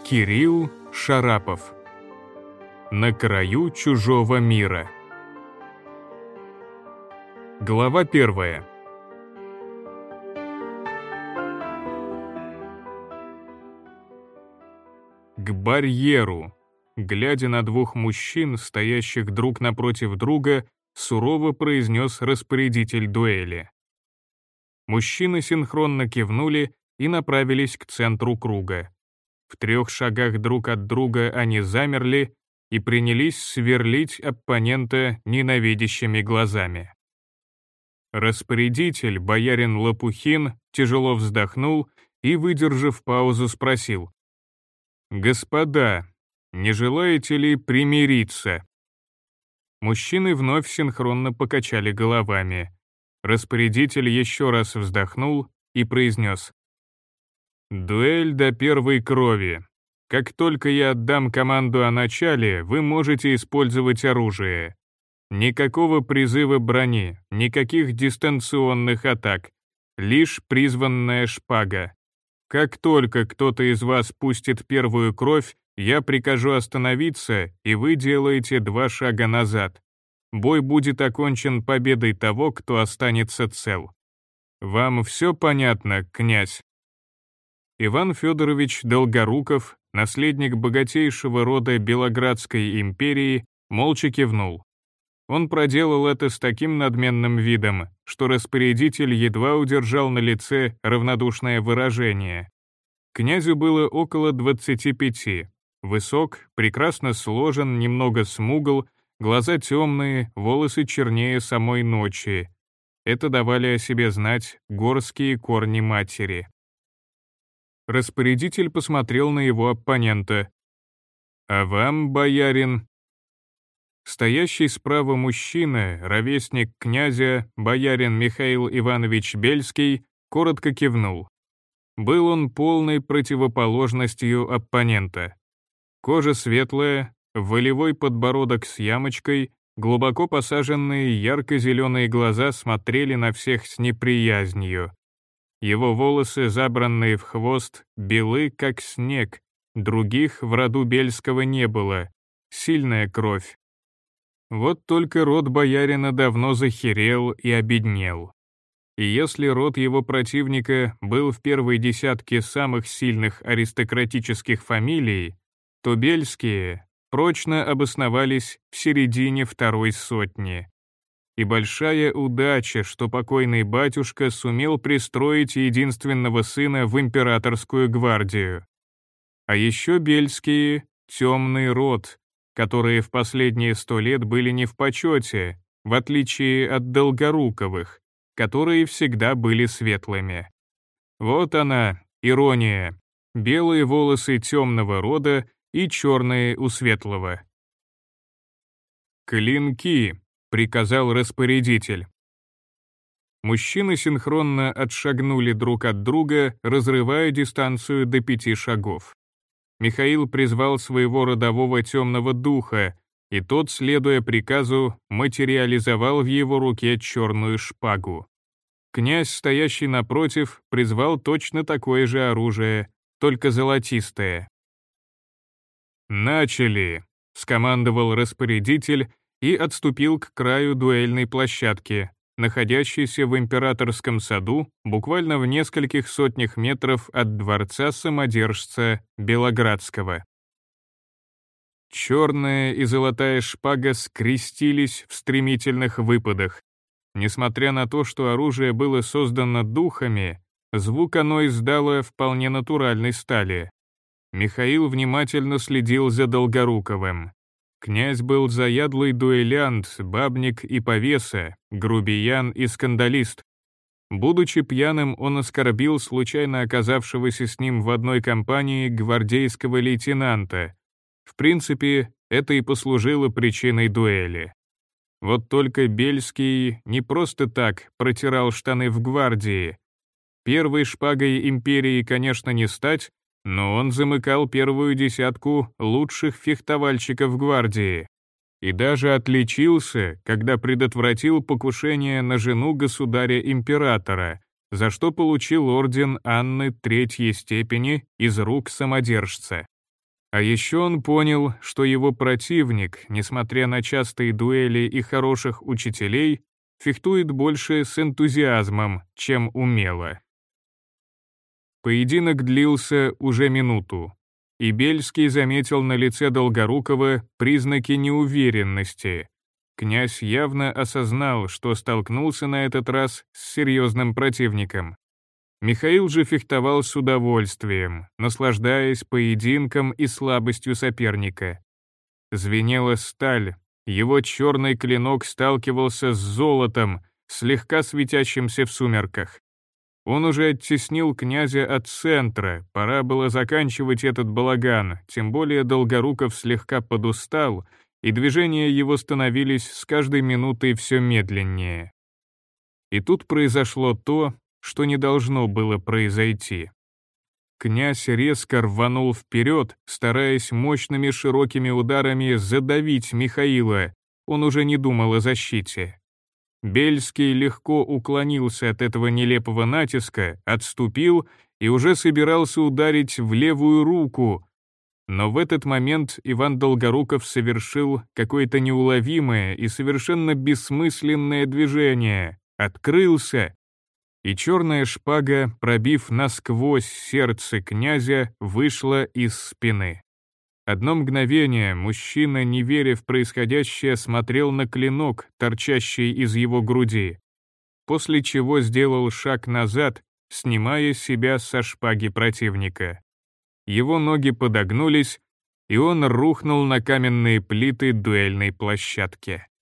Кирилл Шарапов. На краю чужого мира. Глава 1. К барьеру, глядя на двух мужчин, стоящих друг напротив друга, сурово произнес распорядитель дуэли. Мужчины синхронно кивнули и направились к центру круга. В 3 шагах друг от друга они замерли и принялись сверлить оппонента ненавидящими глазами. Распорядитель, боярин Лопухин, тяжело вздохнул и, выдержав паузу, спросил: «Господа, не желаете ли примириться?» Мужчины вновь синхронно покачали головами. Распорядитель еще раз вздохнул и произнес: «Дуэль до первой крови. Как только я отдам команду о начале, вы можете использовать оружие. Никакого призыва брони, никаких дистанционных атак, лишь призванная шпага. Как только кто-то из вас пустит первую кровь, я прикажу остановиться, и вы делаете 2 шага назад. Бой будет окончен победой того, кто останется цел. Вам все понятно, князь?» Иван Федорович Долгоруков, наследник богатейшего рода Белоградской империи, молча кивнул. Он проделал это с таким надменным видом, что распорядитель едва удержал на лице равнодушное выражение. Князю было около 25, высок, прекрасно сложен, немного смугл, глаза темные, волосы чернее самой ночи. Это давали о себе знать горские корни матери. Распорядитель посмотрел на его оппонента. «А вам, боярин?» Стоящий справа мужчина, ровесник князя, боярин Михаил Иванович Бельский, коротко кивнул. Был он полной противоположностью оппонента. Кожа светлая, волевой подбородок с ямочкой, глубоко посаженные ярко-зеленые глаза смотрели на всех с неприязнью. Его волосы, забранные в хвост, белы, как снег, других в роду Бельского не было, сильная кровь. Вот только род боярина давно захерел и обеднел. И если род его противника был в первой десятке самых сильных аристократических фамилий, то Бельские прочно обосновались в середине 2-й сотни. И большая удача, что покойный батюшка сумел пристроить единственного сына в императорскую гвардию. А еще Бельские — темный род, которые в последние 100 лет были не в почете, в отличие от Долгоруковых, которые всегда были светлыми. Вот она, ирония. Белые волосы темного рода и черные у светлого. «Клинки», — приказал распорядитель. Мужчины синхронно отшагнули друг от друга, разрывая дистанцию до 5 шагов. Михаил призвал своего родового темного духа, и тот, следуя приказу, материализовал в его руке черную шпагу. Князь, стоящий напротив, призвал точно такое же оружие, только золотистое. «Начали!» — скомандовал распорядитель и отступил к краю дуэльной площадки, находящейся в императорском саду буквально в нескольких сотнях метров от дворца самодержца Белоградского. Черная и золотая шпага скрестились в стремительных выпадах. Несмотря на то, что оружие было создано духами, звук оно издало вполне натуральной стали. Михаил внимательно следил за Долгоруковым. Князь был заядлый дуэлянт, бабник и повеса, грубиян и скандалист. Будучи пьяным, он оскорбил случайно оказавшегося с ним в одной компании гвардейского лейтенанта. В принципе, это и послужило причиной дуэли. Вот только Бельский не просто так протирал штаны в гвардии. Первой шпагой империи, конечно, не стать, но он замыкал первую десятку лучших фехтовальщиков гвардии и даже отличился, когда предотвратил покушение на жену государя-императора, за что получил орден Анны Третьей степени из рук самодержца. А еще он понял, что его противник, несмотря на частые дуэли и хороших учителей, фехтует больше с энтузиазмом, чем умело. Поединок длился уже минуту, и Бельский заметил на лице Долгорукова признаки неуверенности. Князь явно осознал, что столкнулся на этот раз с серьезным противником. Михаил же фехтовал с удовольствием, наслаждаясь поединком и слабостью соперника. Звенела сталь, его черный клинок сталкивался с золотом, слегка светящимся в сумерках. Он уже оттеснил князя от центра, пора было заканчивать этот балаган, тем более Долгоруков слегка подустал, и движения его становились с каждой минутой все медленнее. И тут произошло то, что не должно было произойти. Князь резко рванул вперед, стараясь мощными широкими ударами задавить Михаила, он уже не думал о защите. Бельский легко уклонился от этого нелепого натиска, отступил и уже собирался ударить в левую руку, но в этот момент Иван Долгоруков совершил какое-то неуловимое и совершенно бессмысленное движение, открылся, и черная шпага, пробив насквозь сердце князя, вышла из спины. Одно мгновение мужчина, не веря в происходящее, смотрел на клинок, торчащий из его груди, после чего сделал шаг назад, снимая себя со шпаги противника. Его ноги подогнулись, и он рухнул на каменные плиты дуэльной площадки.